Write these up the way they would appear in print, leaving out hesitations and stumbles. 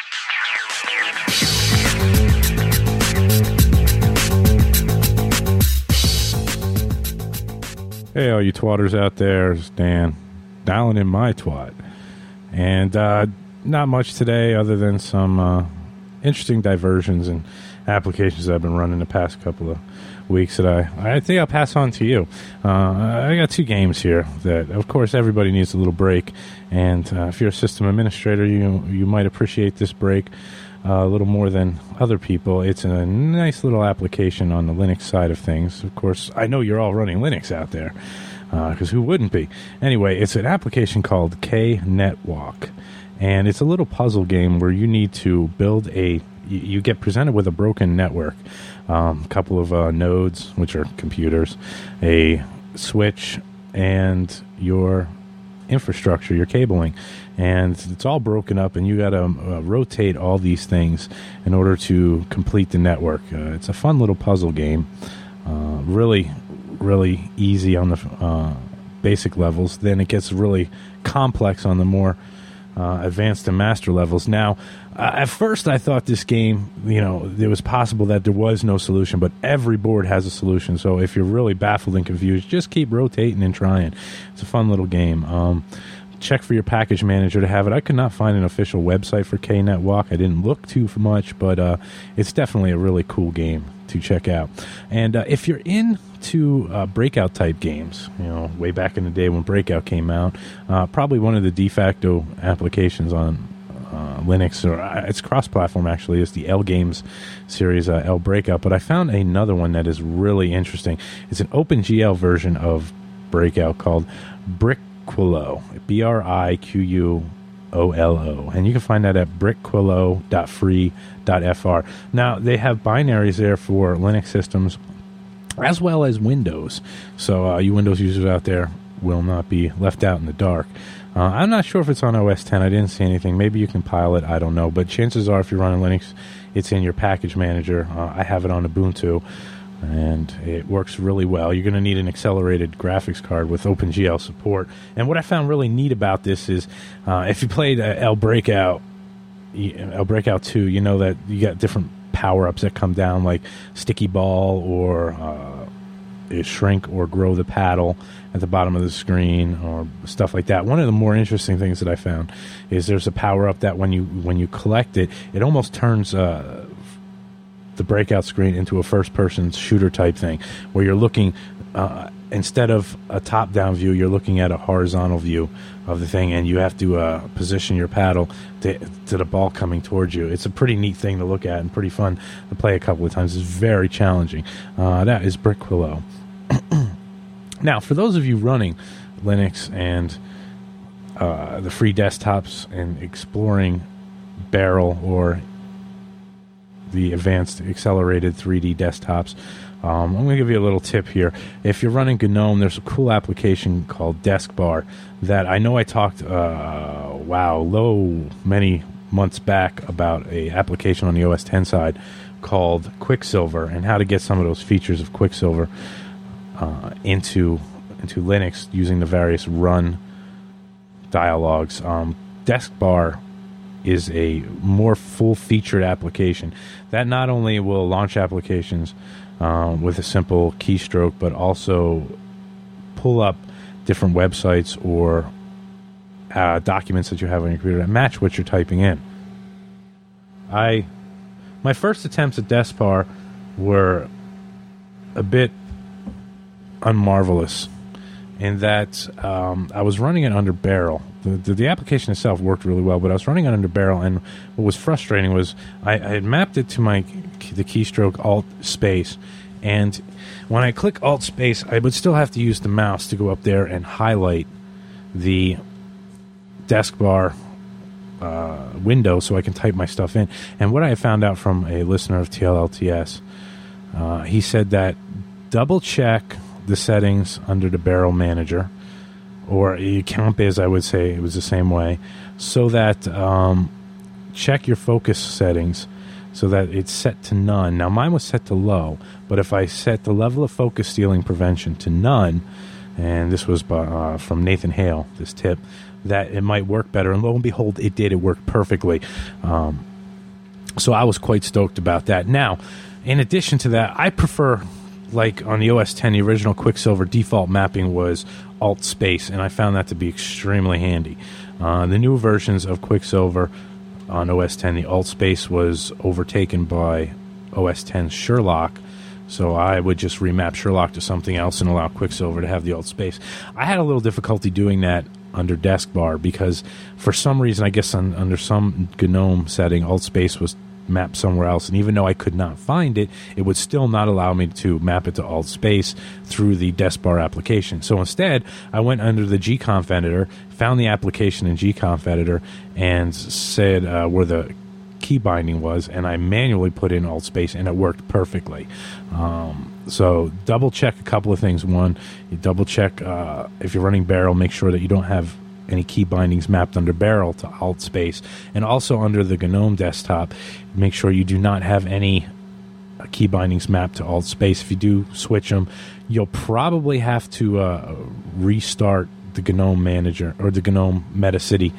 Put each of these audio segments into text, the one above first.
Hey, all you twatters out there, it's Dan, dialing in my twat. And not much today other than some interesting diversions and applications that I've been running the past couple of weeks that I think I'll pass on to you. I got two games here that, of course, everybody needs a little break. And if you're a system administrator, you might appreciate this break a little more than other people. It's a nice little application on the Linux side of things. Of course, I know you're all running Linux out there, because who wouldn't be? Anyway, it's an application called KNetWalk, and it's a little puzzle game where you need to build you get presented with a broken network, a couple of nodes, which are computers, a switch, and your infrastructure, your cabling, and it's all broken up, and you got to rotate all these things in order to complete the network. It's a fun little puzzle game, really easy on the basic levels. Then it gets really complex on the more advanced and master levels. Now, at first I thought this game, it was possible that there was no solution, but every board has a solution. So if you're really baffled and confused, just keep rotating and trying. It's a fun little game. Check for your package manager to have it. I could not find an official website for KNetWalk. I didn't look too much, but it's definitely a really cool game to check out. And if you're into Breakout type games, way back in the day when Breakout came out, probably one of the de facto applications on Linux, or it's cross-platform actually, is the L Games series, L Breakout. But I found another one that is really interesting. It's an OpenGL version of Breakout called Brickquillo, BRIQUOLO, and you can find that at brickquillo.free.fr. Now, they have binaries there for Linux systems as well as Windows, so you Windows users out there will not be left out in the dark. I'm not sure if it's on OS 10. I didn't see anything. Maybe you can compile it. I don't know. But chances are, if you're running Linux, it's in your package manager. I have it on Ubuntu, and it works really well. You're going to need an accelerated graphics card with OpenGL support. And what I found really neat about this is, if you played L Breakout 2, you know that you got different power-ups that come down, like sticky ball or shrink or grow the paddle at the bottom of the screen or stuff like that. One of the more interesting things that I found is there's a power-up that when you collect it, it almost turns the Breakout screen into a first-person shooter type thing, where you're looking, instead of a top-down view, you're looking at a horizontal view of the thing, and you have to position your paddle to the ball coming towards you. It's a pretty neat thing to look at and pretty fun to play a couple of times. It's very challenging. That is Brickquillo. Now, for those of you running Linux and the free desktops and exploring Barrel or the advanced accelerated 3D desktops, I'm going to give you a little tip here. If you're running GNOME, there's a cool application called Deskbar that I know I talked, many months back about a application on the OS 10 side called Quicksilver, and how to get some of those features of Quicksilver into Linux using the various run dialogues. Deskbar is a more full-featured application that not only will launch applications with a simple keystroke, but also pull up different websites or documents that you have on your computer that match what you're typing in. My first attempts at Deskbar were a bit unmarvelous in that I was running it under Barrel. The application itself worked really well, but I was running it under Barrel, and what was frustrating was I had mapped it to the keystroke Alt space, and when I click Alt space, I would still have to use the mouse to go up there and highlight the Deskbar window so I can type my stuff in. And what I found out from a listener of TLLTS, he said that double check the settings under the Barrel Manager, or CountBiz, I would say it was the same way, so that check your focus settings so that it's set to none. Now, mine was set to low, but if I set the level of focus stealing prevention to none, and this was from Nathan Hale, this tip, that it might work better. And lo and behold, it did. It worked perfectly. So I was quite stoked about that. Now, in addition to that, I prefer, like on the OS X, the original Quicksilver default mapping was Alt Space, and I found that to be extremely handy. The new versions of Quicksilver on OS X, the Alt Space was overtaken by OS X Sherlock, so I would just remap Sherlock to something else and allow Quicksilver to have the Alt Space. I had a little difficulty doing that under Deskbar because for some reason, I guess under some GNOME setting, Alt Space was mapped somewhere else, and even though I could not find it, it would still not allow me to map it to Alt Space through the Deskbar application. So instead, I went under the gconf editor, found the application in gconf editor, and said where the key binding was, and I manually put in Alt Space, and it worked perfectly. So double check a couple of things. One, you double check if you're running Barrel, make sure that you don't have any key bindings mapped under Barrel to Alt Space, and also under the GNOME desktop, make sure you do not have any key bindings mapped to Alt Space. If you do switch them, you'll probably have to restart the GNOME manager or the GNOME Metacity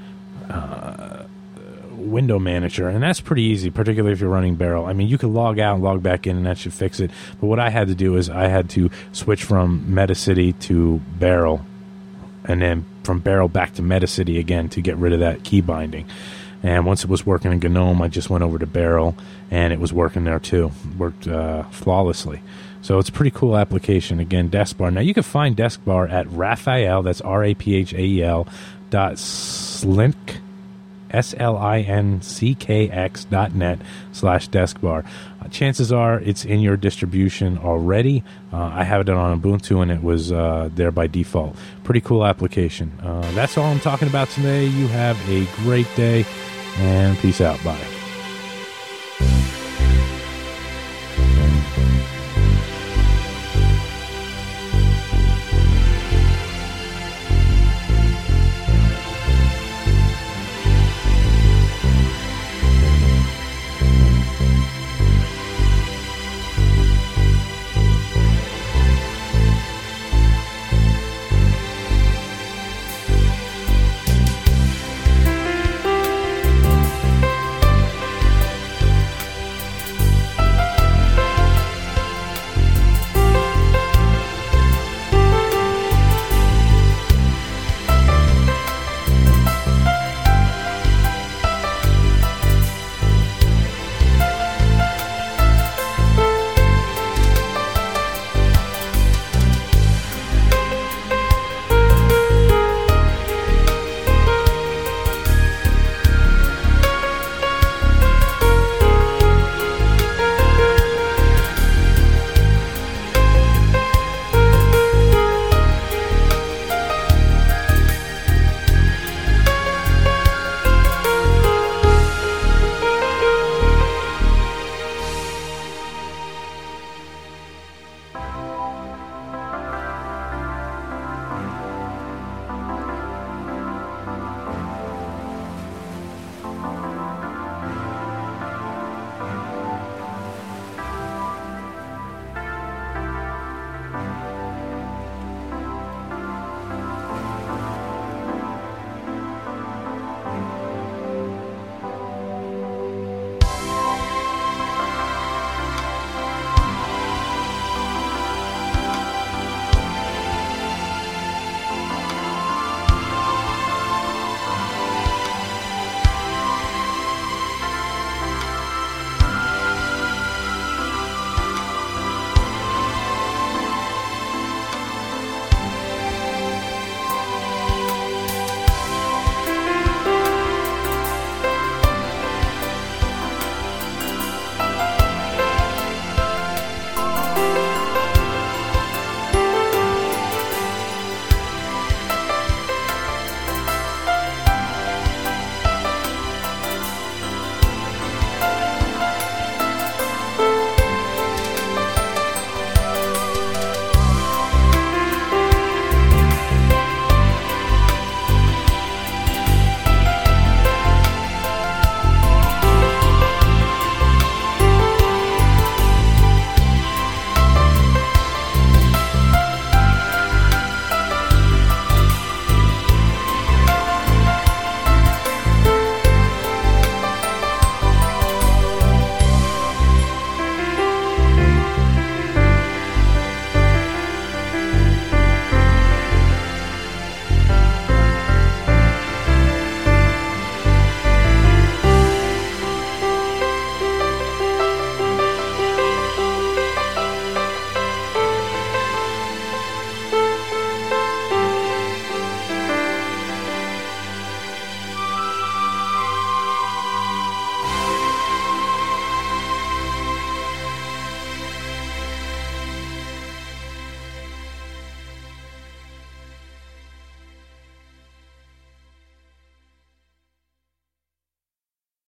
window manager, and that's pretty easy, particularly if you're running Barrel. I mean, you can log out and log back in, and that should fix it. But what I had to do is I had to switch from Metacity to Barrel, and then from Barrel back to Metacity again to get rid of that key binding. And once it was working in GNOME, I just went over to Barrel, and it was working there too. It worked flawlessly. So it's a pretty cool application. Again, Deskbar. Now you can find Deskbar at Raphael, that's RAPHAEL .slink SLINCX.net/Deskbar. Chances are it's in your distribution already. I have it on Ubuntu, and it was there by default. Pretty cool application. That's all I'm talking about today. You have a great day, and peace out. Bye.